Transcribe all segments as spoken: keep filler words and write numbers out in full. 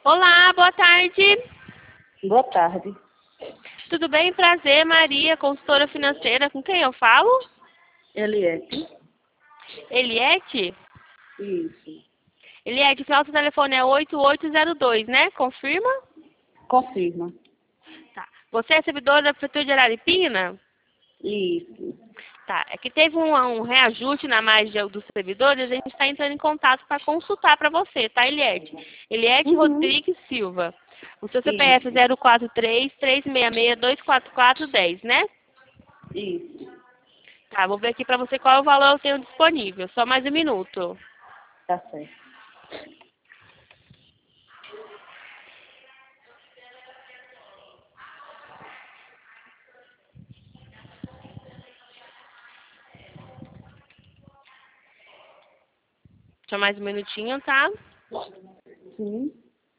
Olá, boa tarde. Boa tarde. Tudo bem? Prazer, Maria, consultora financeira. Com quem eu falo? Eliette. Eliette? Isso. Eliette, o final do telefone é oito oito zero dois, né? Confirma? Confirma. Tá. Você é servidora da Prefeitura de Araripina? Isso. Tá. É que teve um, um reajuste na margem dos servidores, a gente está entrando em contato para consultar para você, tá, Eliette? Eliette Uhum. Rodrigues Silva. O seu C P F é Isso. zero quatro três, três seis seis, dois quatro quatro, um zero, né? Isso. Tá, vou ver aqui pra você qual é o valor eu tenho disponível. Só mais um minuto. Tá certo. Só mais um minutinho, tá? Sim.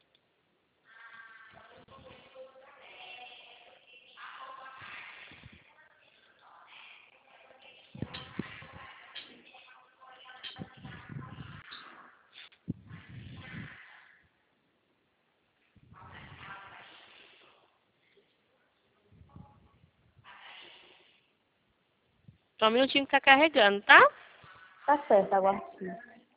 Só um minutinho que tá carregando, tá? Tá certo, aguardo sim.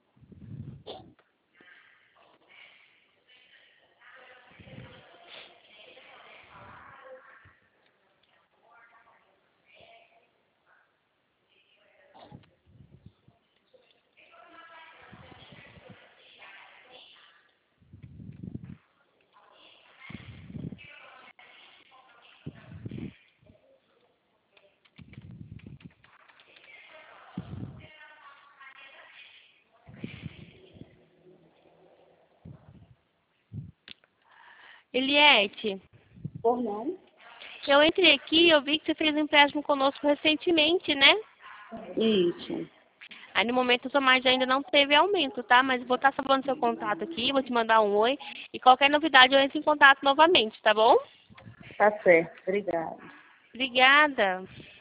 Eliette, Por não? eu entrei aqui e eu vi que você fez um empréstimo conosco recentemente, né? Isso. Aí no momento a sua margem ainda não teve aumento, tá? Mas vou estar salvando seu contato aqui, vou te mandar um oi. E qualquer novidade eu entro em contato novamente, tá bom? Tá certo. Obrigada. Obrigada.